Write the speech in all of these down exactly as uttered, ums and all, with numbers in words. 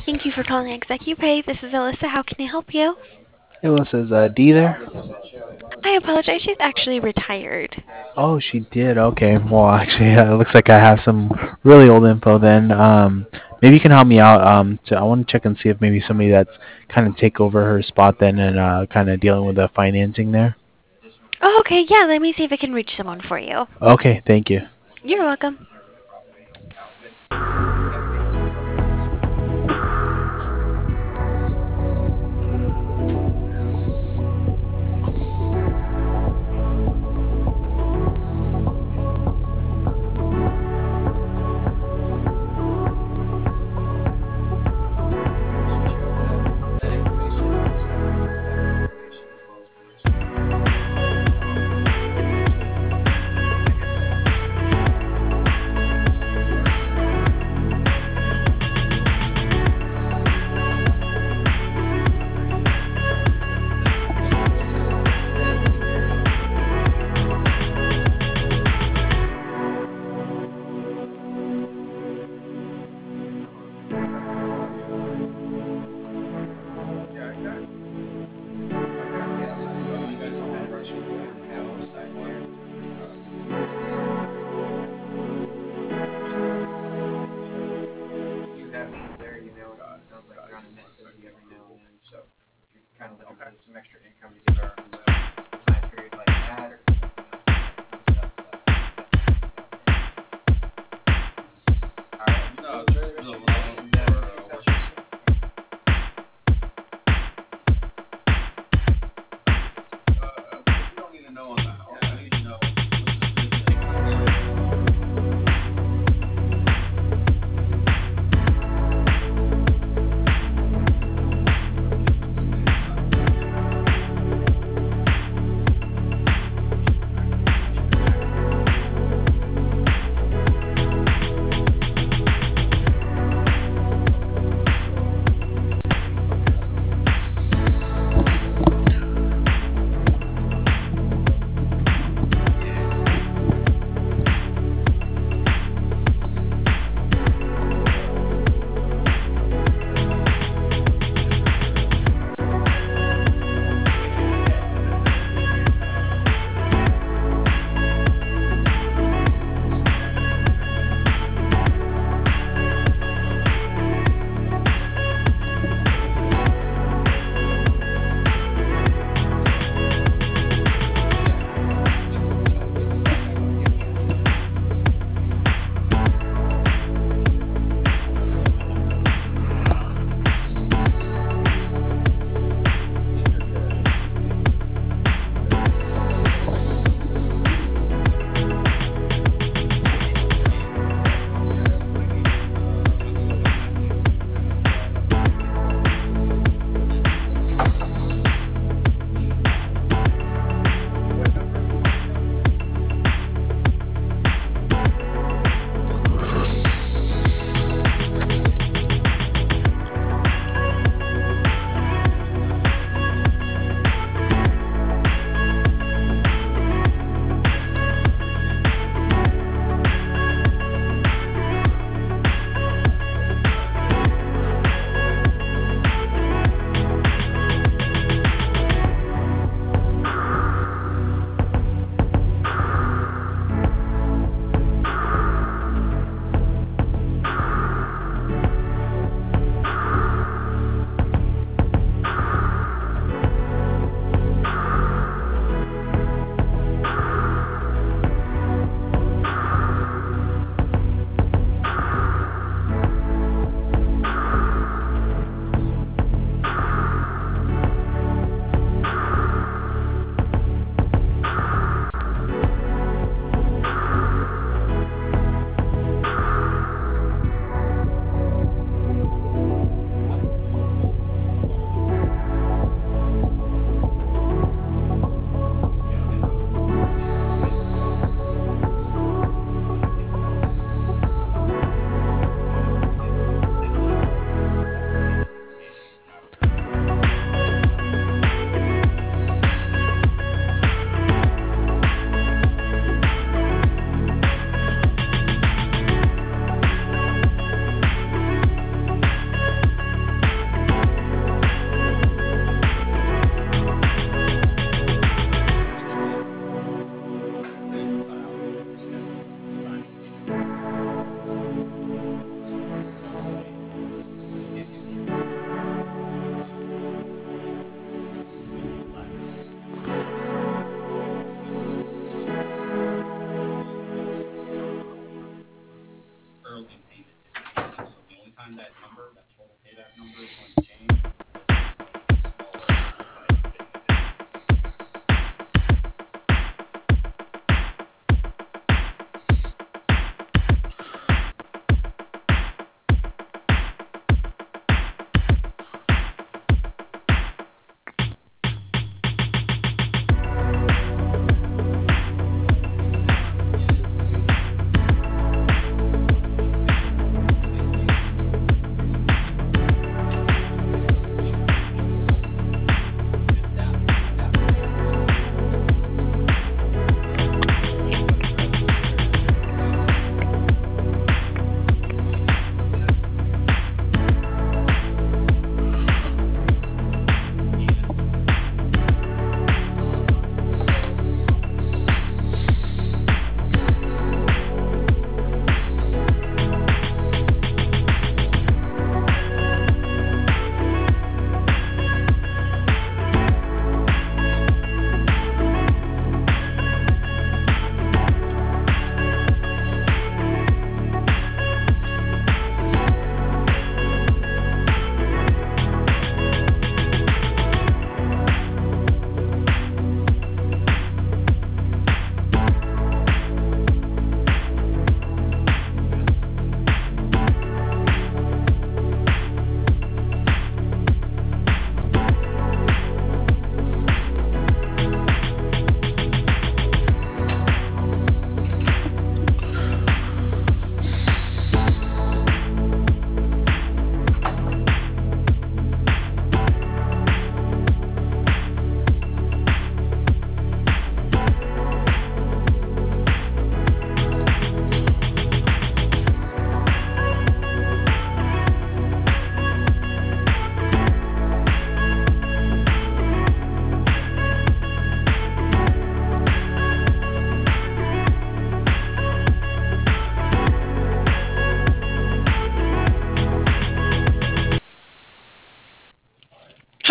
Thank you for calling ExecuPay. This is Alyssa. How can I help you? Hey, Melissa, is uh, Dee there? I apologize. She's actually retired. Oh, she did. Okay. Well, actually, uh, it looks like I have some really old info then. Um, maybe you can help me out. Um, so I want to check and see if maybe somebody that's kind of take over her spot then and uh, kind of dealing with the financing there. Oh, okay. Yeah, let me see if I can reach someone for you. Okay, thank you. You're welcome.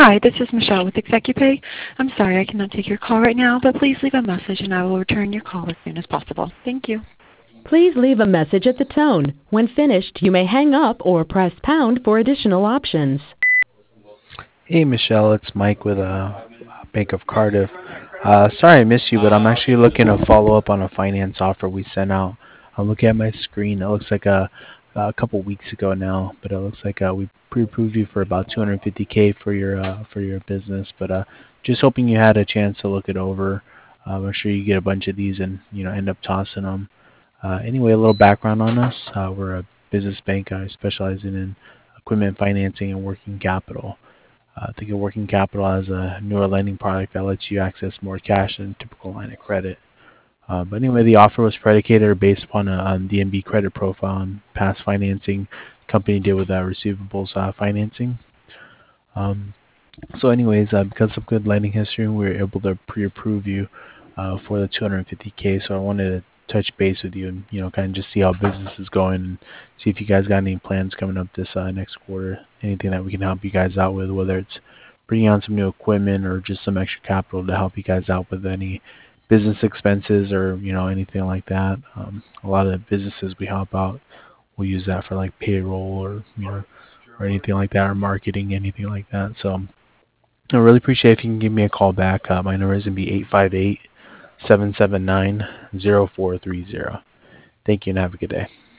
Hi, this is Michelle with ExecuPay. I'm sorry I cannot take your call right now, but please leave a message and I will return your call as soon as possible. Thank you. Please leave a message at the tone. When finished, you may hang up or press pound for additional options. Hey Michelle, it's Mike with uh, Bank of Cardiff. Uh, sorry I missed you, but I'm actually looking to follow up on a finance offer we sent out. I'm looking at my screen. It looks like a, a couple weeks ago now, but it looks like uh, we pre-approved you for about two hundred fifty k for your uh, for your business. But uh, just hoping you had a chance to look it over. Um, I'm sure you get a bunch of these and you know end up tossing them. Uh, anyway, a little background on us. Uh, we're a business bank uh, specializing in equipment financing and working capital. Uh, think of working capital as a newer lending product that lets you access more cash than a typical line of credit. Uh, but anyway, the offer was predicated or based upon a um, D N B credit profile and past financing the company did with uh, receivables uh, financing. Um, so anyways, uh, because of good lending history, we were able to pre-approve you uh, for the two hundred fifty k. So I wanted to touch base with you and you know kind of just see how business is going and see if you guys got any plans coming up this uh, next quarter. Anything that we can help you guys out with, whether it's bringing on some new equipment or just some extra capital to help you guys out with any business expenses or you know anything like that. Um, a lot of the businesses we help out will use that for like payroll or you know or anything like that or marketing, anything like that. So I really appreciate if you can give me a call back. Uh, my number is going to be eight five eight, seven seven nine, zero four three zero. Thank you and have a good day.